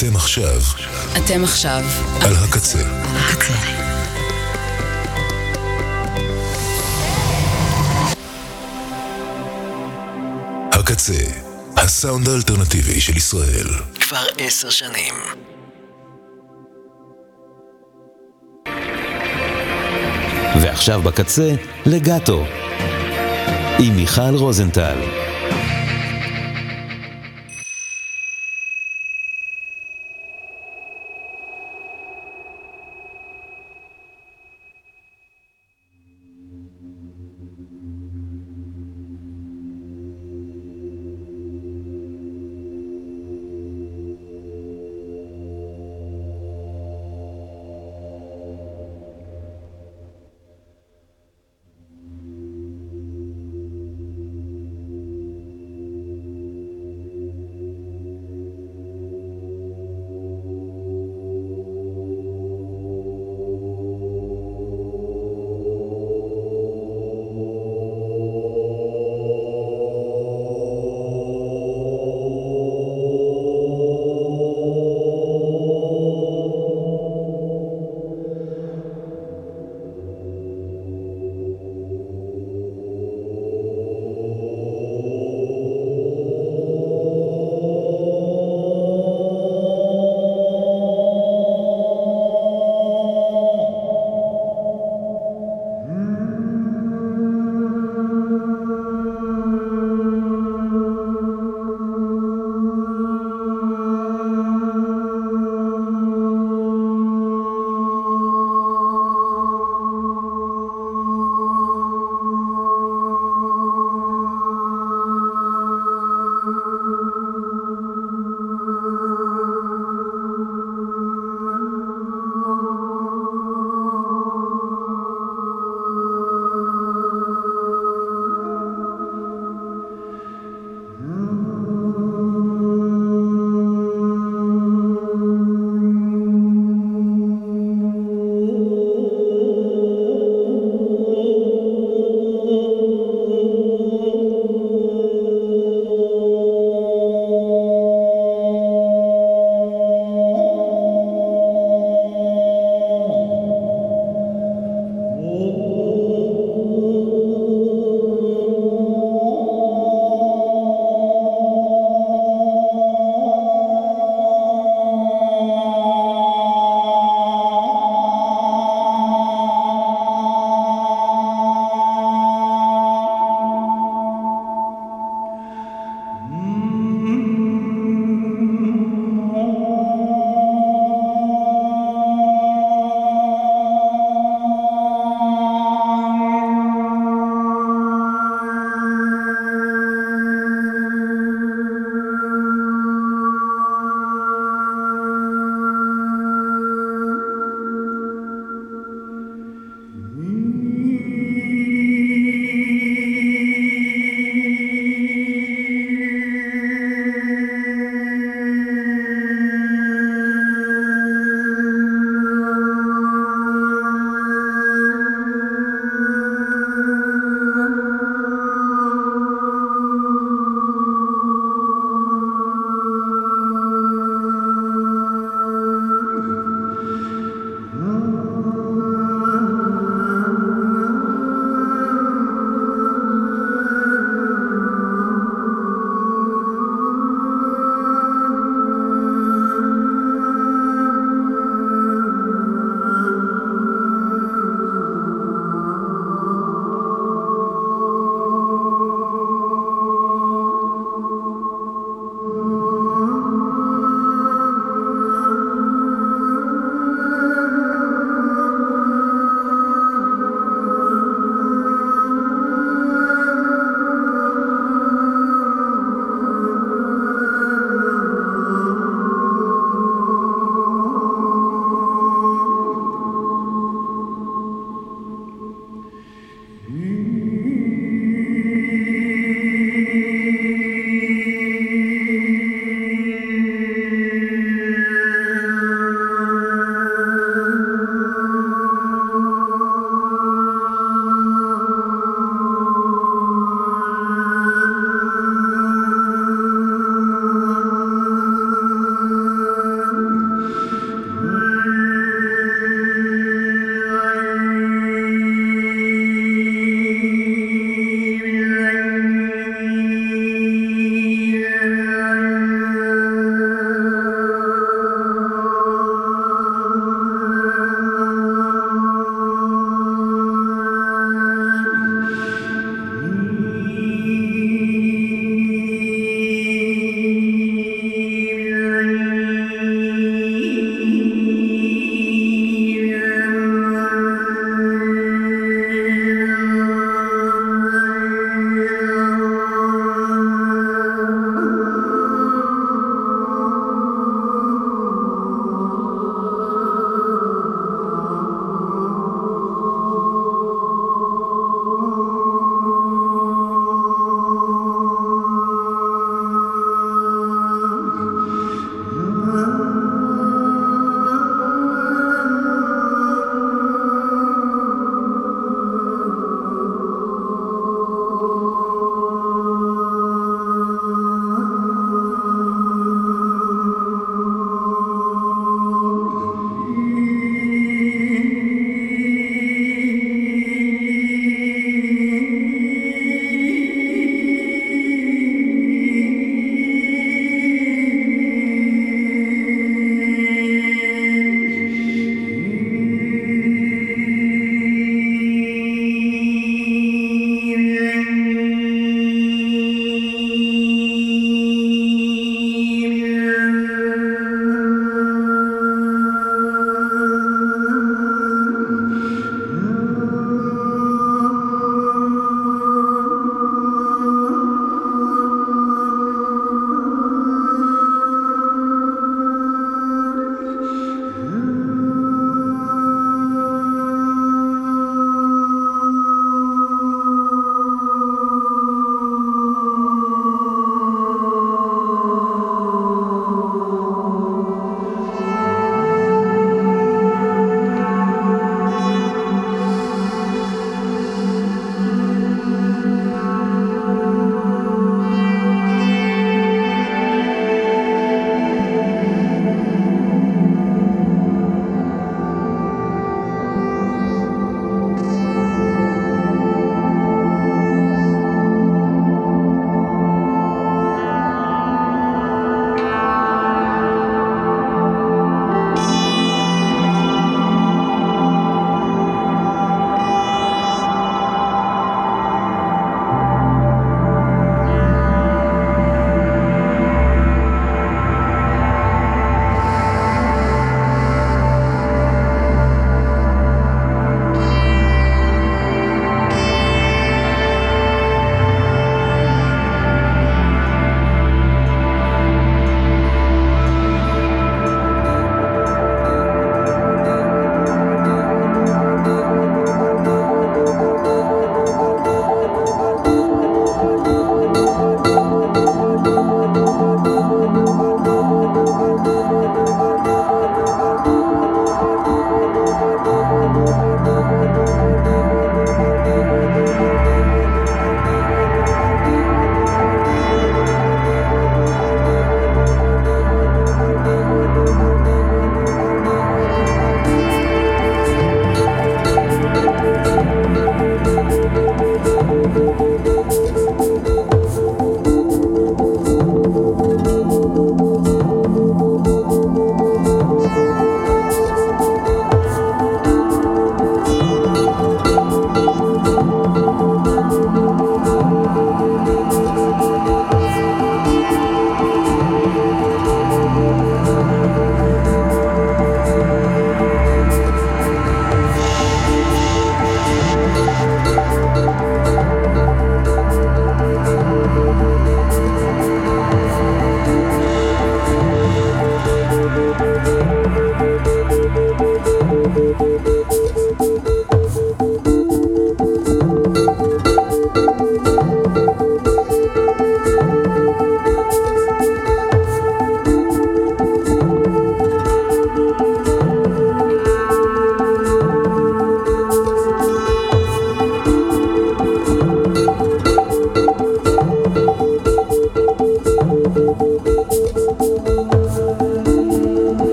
אתם עכשיו על הקצה. הקצה, הסאונד האלטרנטיבי של ישראל. כבר 10 שנים. ועכשיו בקצה, לגאטו. עם מיכל רוזנטל.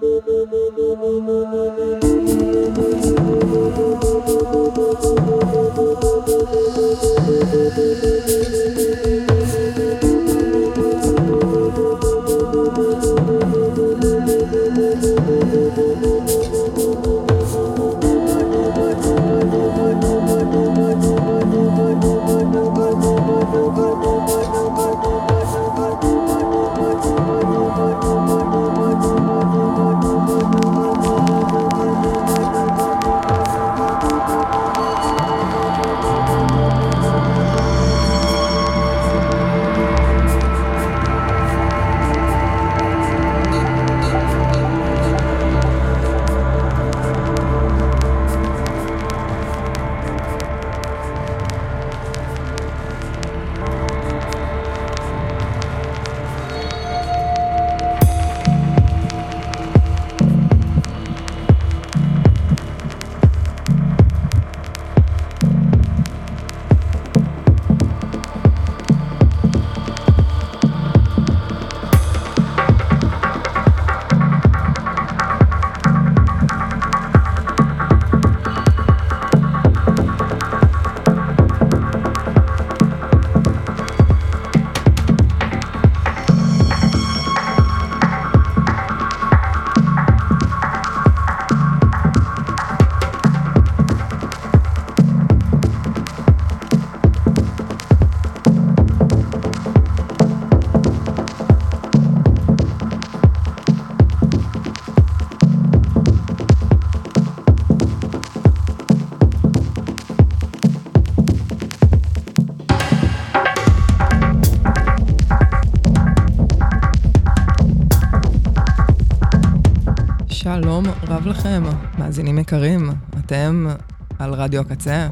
שלום רב לכם, מאזינים יקרים, אתם על רדיו הקצה.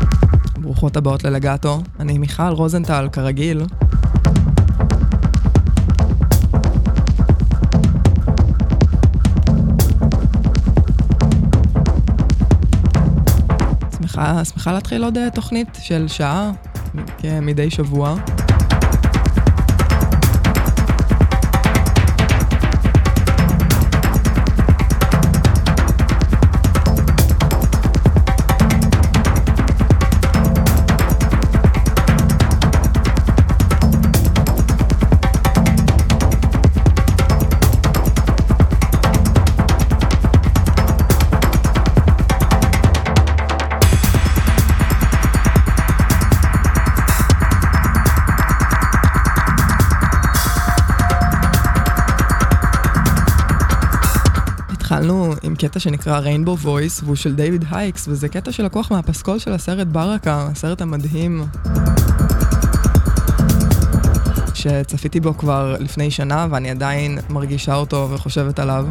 ברוכות הבאות ללגאטו, אני מיכל רוזנטל, כרגיל. שמחה להתחיל עוד תוכנית של שעה, כמדי שבוע. התחלנו עם קטע שנקרא Rainbow Voice, והוא של דיוויד הייקס, וזה קטע שלקוח מהפסקול של הסרט ברקה, הסרט המדהים, שצפיתי בו כבר לפני שנה, ואני עדיין מרגישה אותו וחושבת עליו.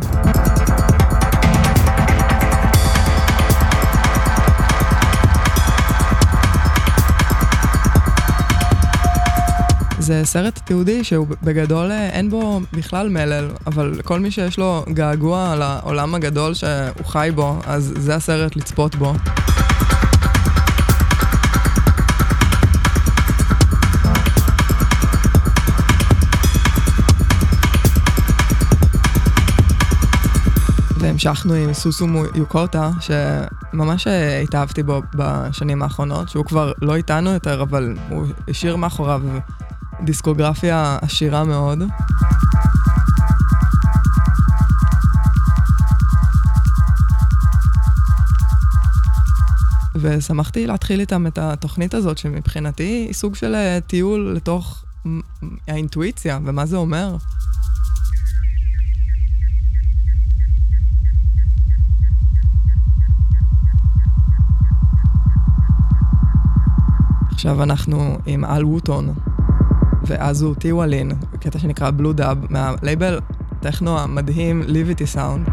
זה סרט תיעודי שהוא בגדול אין בו בכלל מלל, אבל כל מי שיש לו געגוע על העולם הגדול שהוא חי בו, אז זה הסרט לצפות בו. והמשכנו עם סוסומו יוקוטה, שממש התאהבתי בו בשנים האחרונות, שהוא כבר לא איתנו יותר, אבל הוא השאיר מאחוריו דיסקוגרפיה עשירה מאוד. ושמחתי להתחיל איתם את התוכנית הזאת, שמבחינתי היא סוג של טיול לתוך האינטואיציה, ומה זה אומר? עכשיו אנחנו עם אל ווטון ואזו טיוולין, קטע שנקרא בלו דאב, מהלייבל טכנו המדהים ליביטי סאונד.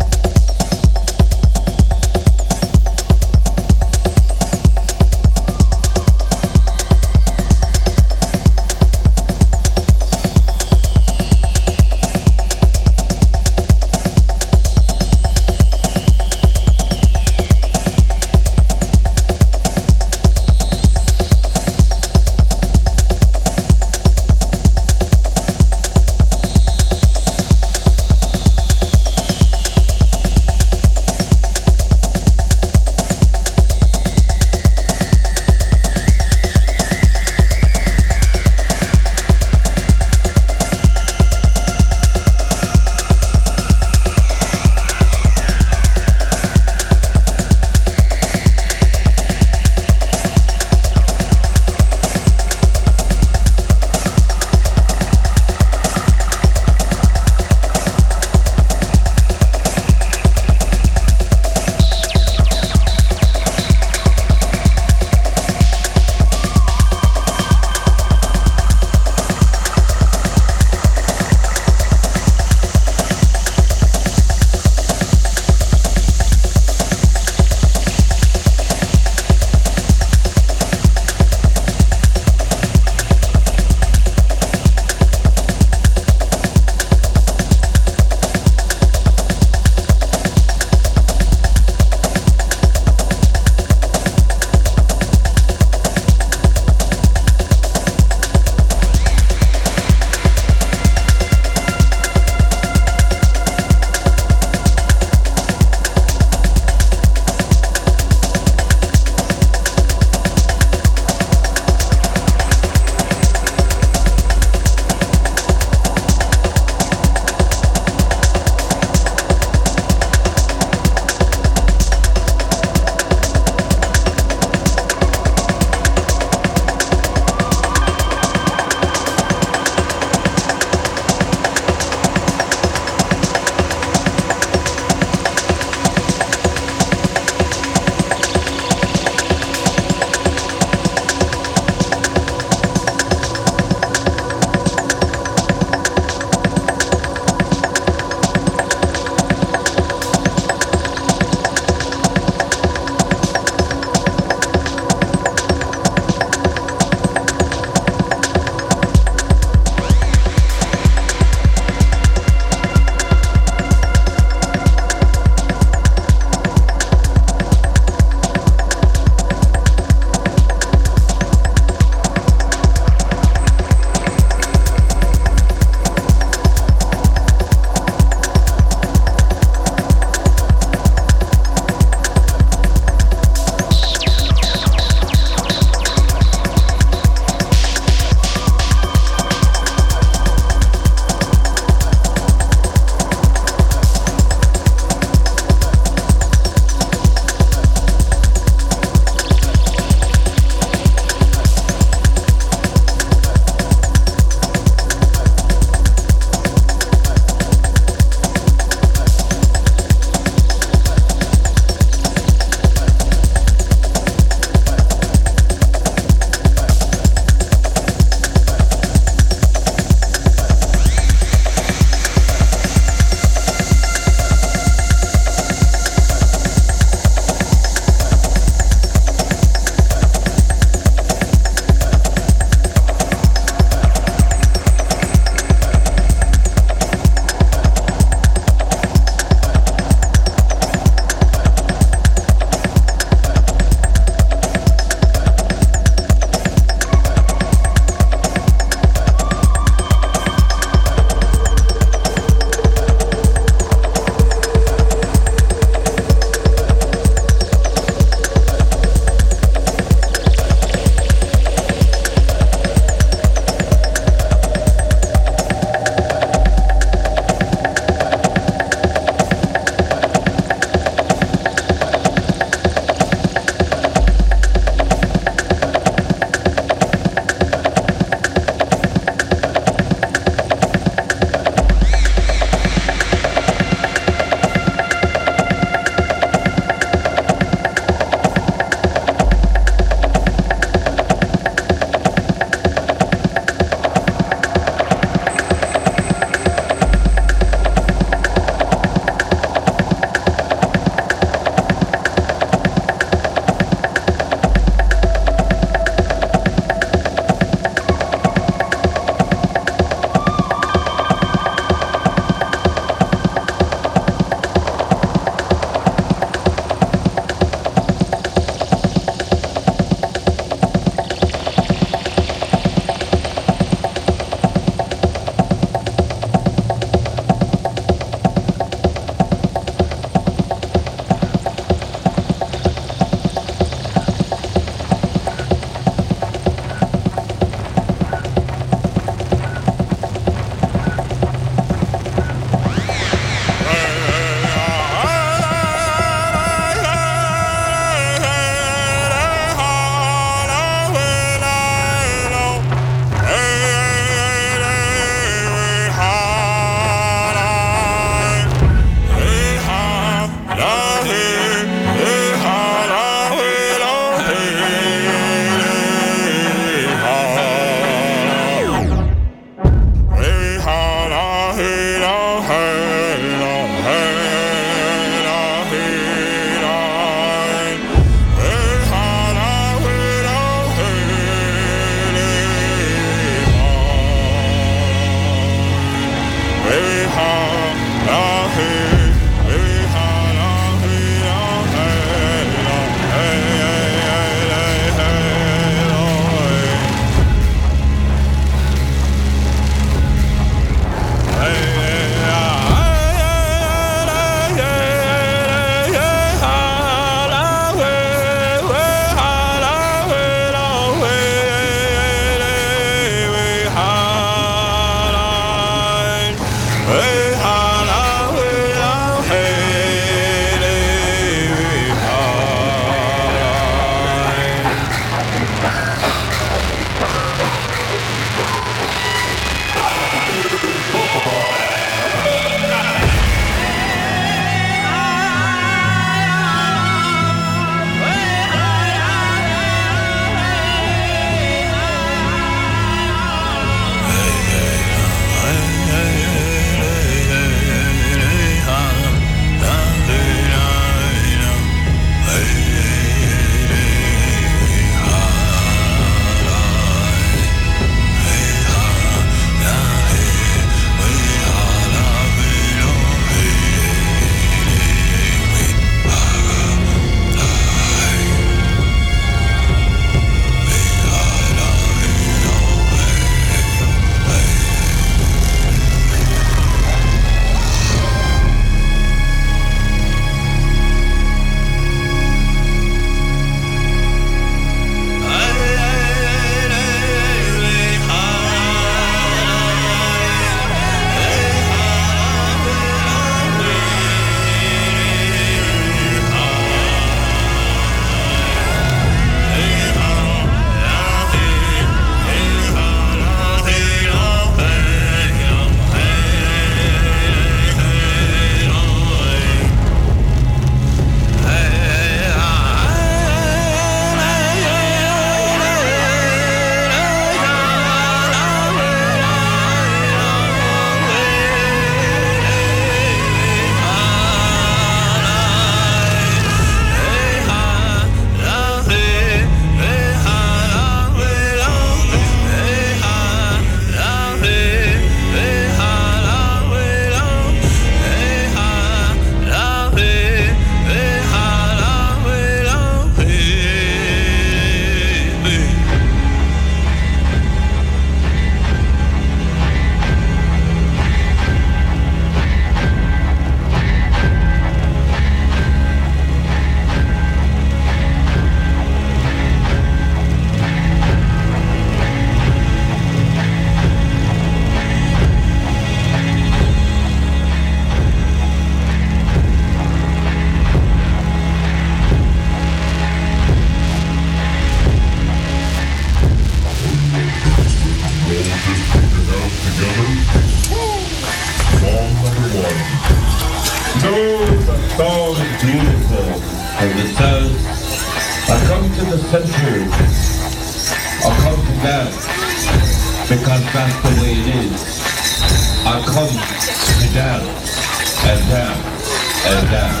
I come to the center. I come to dance because that's the way it is. I come to dance and dance and dance.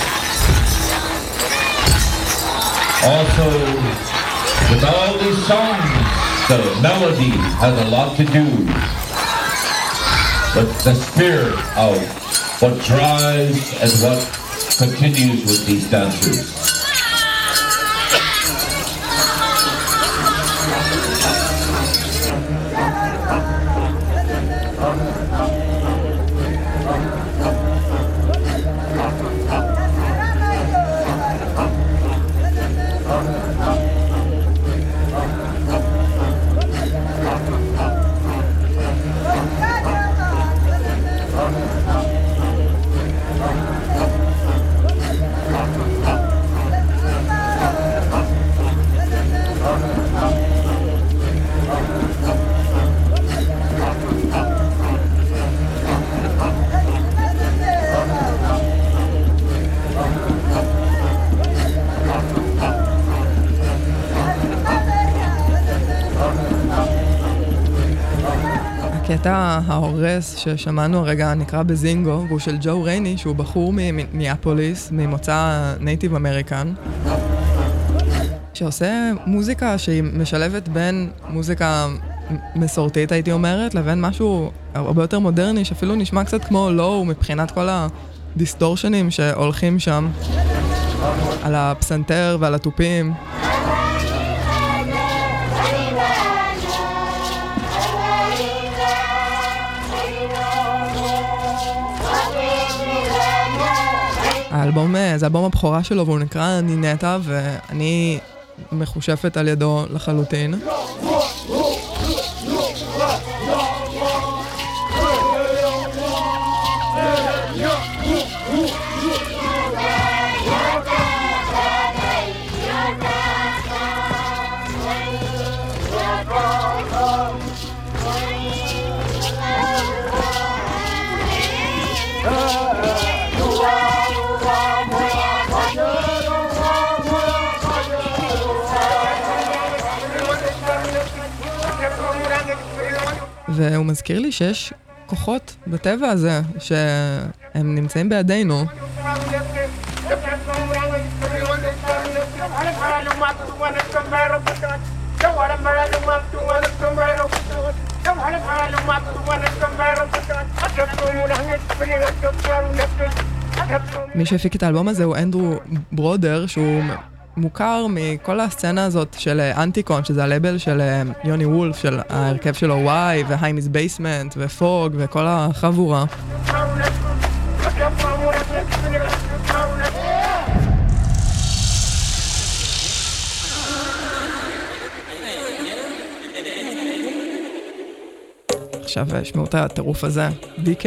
Also, with all these songs, the melody has a lot to do with the spirit of what drives and what continues with these dancers. הקטע ההורס ששמענו הרגע נקרא בזינגו, והוא של ג'ו רייני, שהוא בחור ממיניאפוליס, ממוצא נייטיב אמריקן, שעושה מוזיקה שהיא משלבת בין מוזיקה מסורתית, הייתי אומרת, לבין משהו הרבה יותר מודרני, שאפילו נשמע קצת כמו לואו מבחינת כל הדיסטורשנים שהולכים שם, על הפסנתר ועל הטופים. האלבום, זה אלבום הבכורה שלו, והוא נקרא נינטה, ואני מחושפת על ידו לחלוטין. והוא מזכיר לי שיש כוחות בטבע הזה שהם נמצאים בידינו. מי שהפיק את האלבום הזה הוא אנדרו ברודר, שהוא מוכר מכל הסצנה הזאת של אנטיקון, שזה הלייבל של יוני וולף, של ההרכב שלו וואי, והיימיס בייסמנט, ופוג, וכל החבורה. עכשיו שמעו את הטירוף הזה, DK.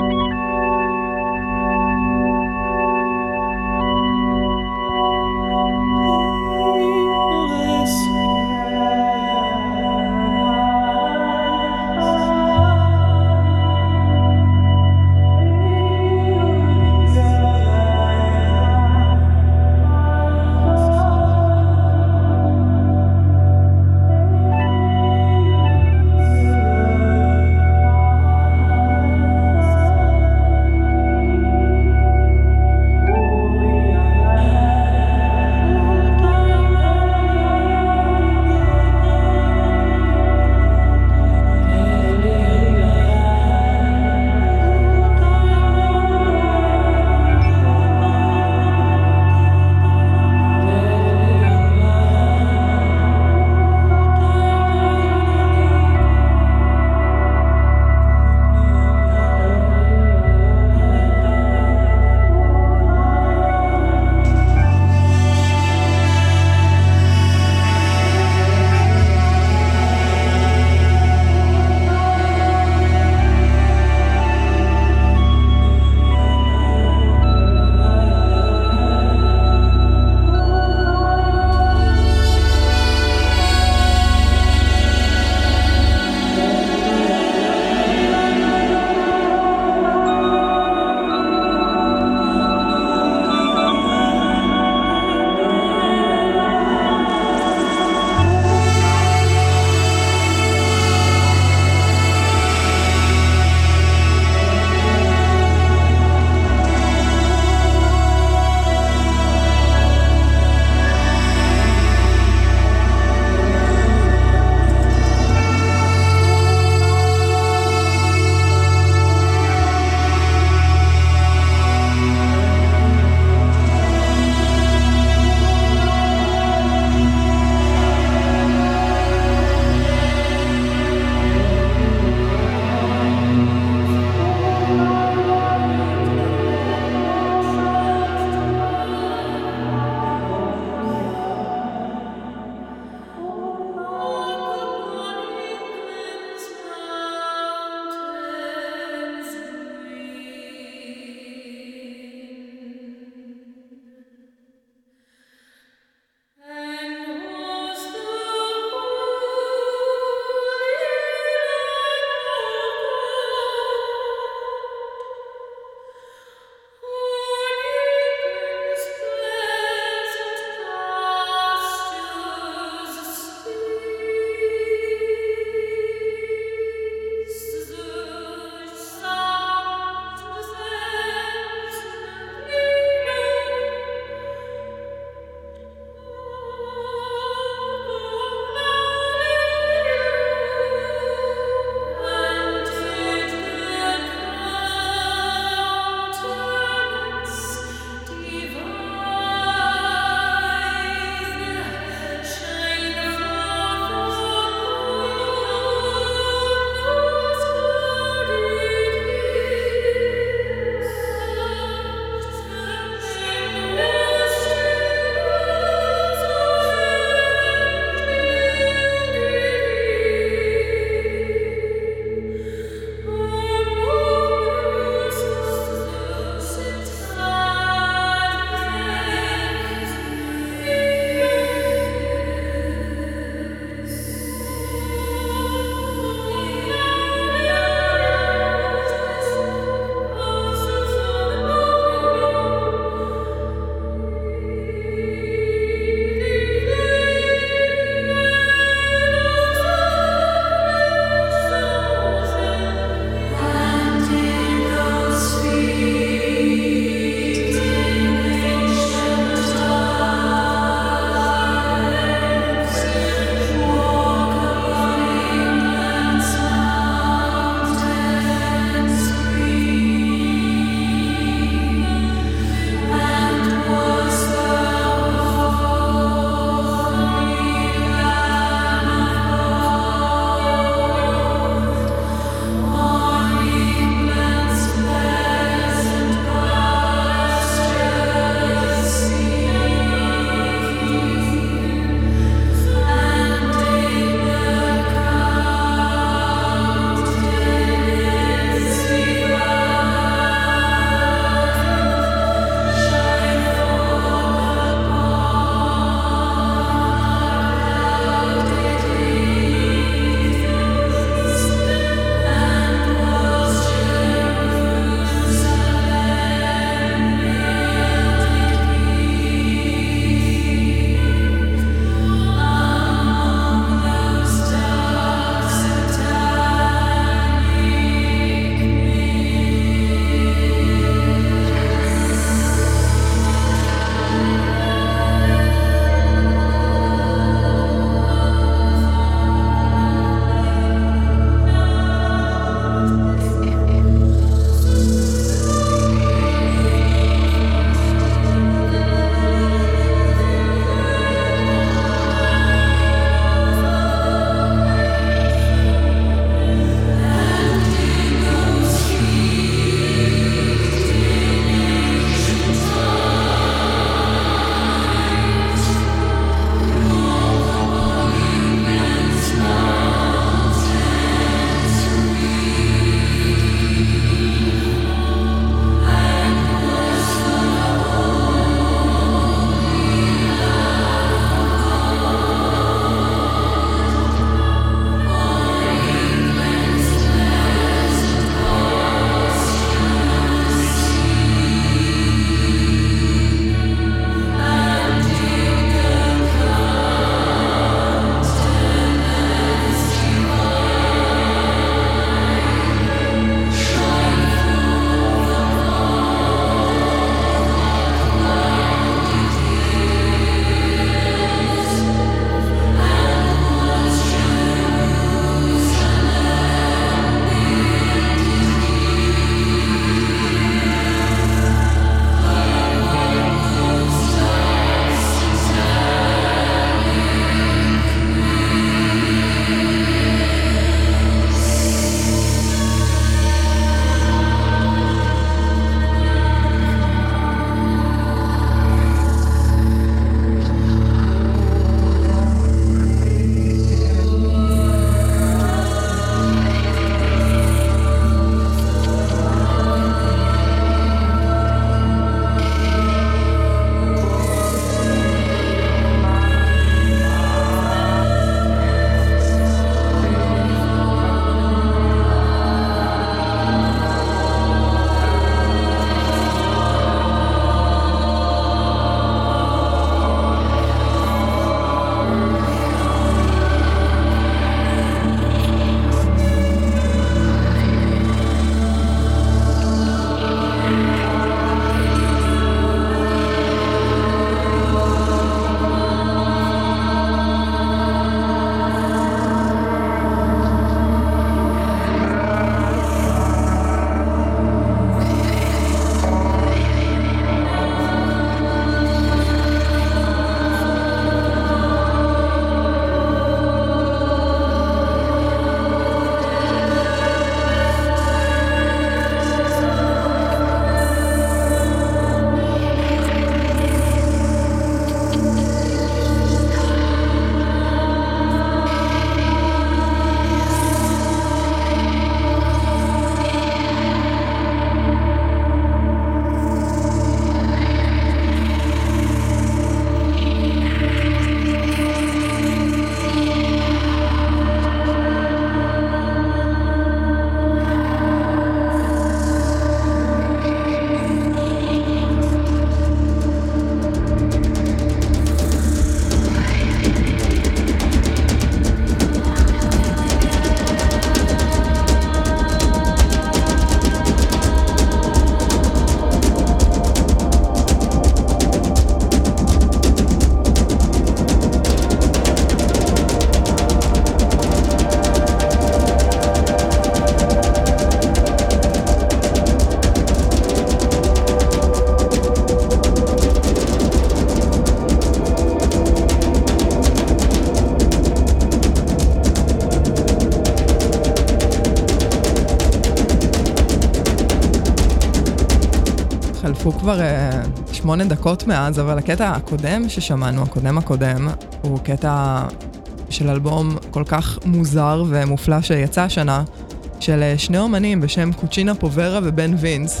חלפו כבר 8 דקות מאז, אבל הקטע הקודם ששמענו, הקודם, הוא קטע של אלבום כל כך מוזר ומופלא שיצא השנה, של 2 אומנים בשם קוצ'ינה פוברה ובן וינס.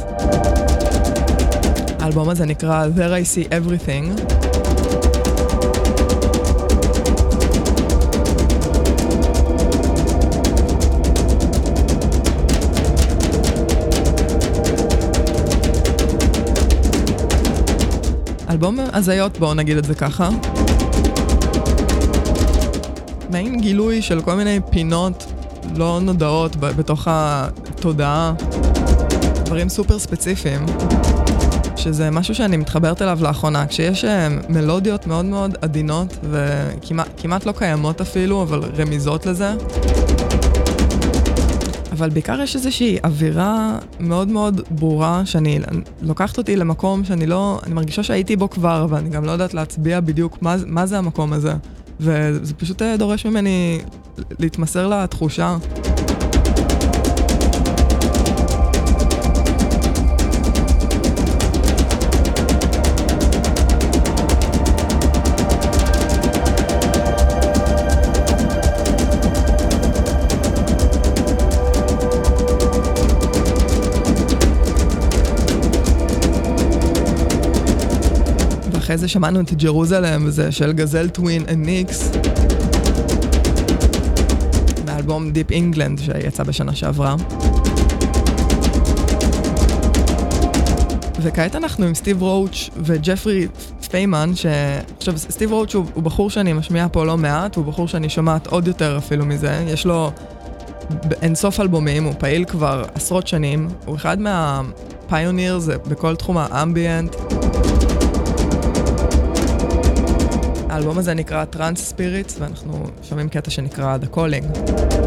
האלבום הזה נקרא There I See Everything. אלבום הזיות, בואו נגיד את זה ככה. מעין גילוי של כל מיני פינות לא נודעות בתוך התודעה. דברים סופר ספציפיים. שזה משהו שאני מתחברת אליו לאחרונה. כשיש מלודיות מאוד מאוד עדינות וכמעט לא קיימות אפילו, אבל רמיזות לזה. אבל בעיקר יש איזושהי אווירה מאוד מאוד ברורה שאני לוקחת אותי למקום שאני אני מרגישה שהייתי בו כבר, אבל אני גם לא יודעת להצביע בדיוק מה זה המקום הזה. וזה פשוט דורש ממני להתמסר לתחושה. אחרי זה שמענו את ג'רוזלם, וזה של גזל טווין וניקס, מאלבום דיפ אינגלנד שיצא בשנה שעברה. וכעת אנחנו עם סטיב רואוץ' וג'פרי פיימן, עכשיו סטיב רואוץ' הוא בחור שאני משמיע פה לא מעט, הוא בחור שאני שומעת עוד יותר אפילו מזה, יש לו אינסוף אלבומים, הוא פעיל כבר עשרות שנים, הוא אחד מהפיונירס בכל תחום האמביאנט. האלבום הזה נקרא Trance Spirits, ואנחנו שומעים קטע שנקרא The Calling.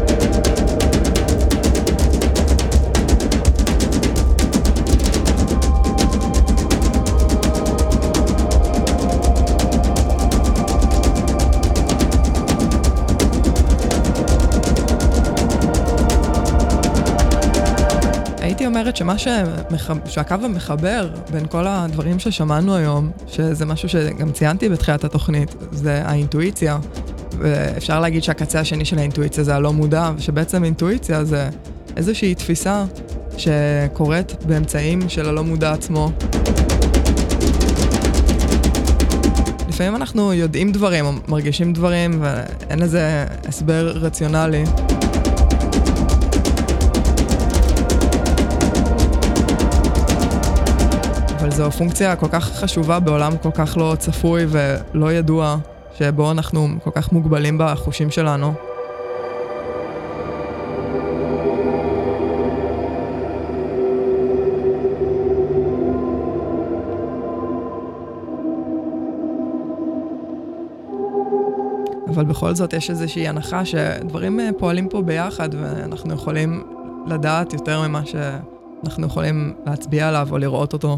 הייתי אומרת שהקו המחבר בין כל הדברים ששמענו היום, שזה משהו שגם ציינתי בתחילת התוכנית, זה האינטואיציה. ואפשר להגיד שהקצה השני של האינטואיציה זה הלא מודע, ושבעצם אינטואיציה זה איזושהי תפיסה שקורית באמצעים של הלא מודע עצמו. לפעמים אנחנו יודעים דברים או מרגישים דברים ואין לזה הסבר רציונלי. אבל זו פונקציה כל כך חשובה בעולם כל כך לא צפוי ולא ידוע, שבו אנחנו כל כך מוגבלים בחושים שלנו. אבל בכל זאת יש איזושהי הנחה שדברים פועלים פה ביחד, ואנחנו יכולים לדעת יותר ממה שאנחנו יכולים להצביע עליו או לראות אותו.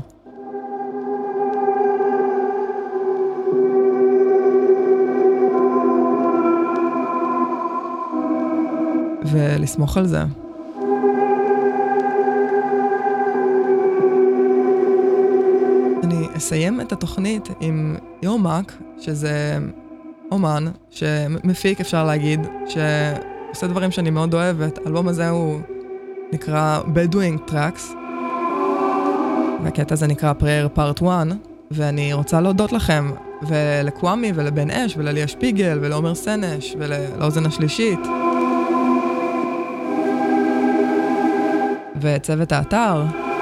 ולסמוך על זה. אני אסיים את התוכנית עם יומק, שזה אומן שמפיק, אפשר להגיד, שעושה דברים שאני מאוד אוהבת. האלבום הזה הוא נקרא Bedouin Tracks, והקטע הזה נקרא Prayer Part 1, ואני רוצה להודות לכם, ולקוואמי ולבן אש ולליה שפיגל ולעומר סנש ולאוזן השלישית. וצוות האתר.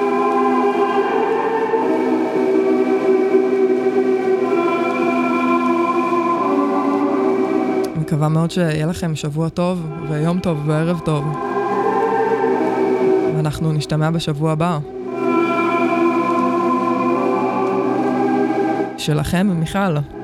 מקווה מאוד שיהיה לכם שבוע טוב ויום טוב וערב טוב. ואנחנו נשתמע בשבוע הבא. שלכם, מיכל.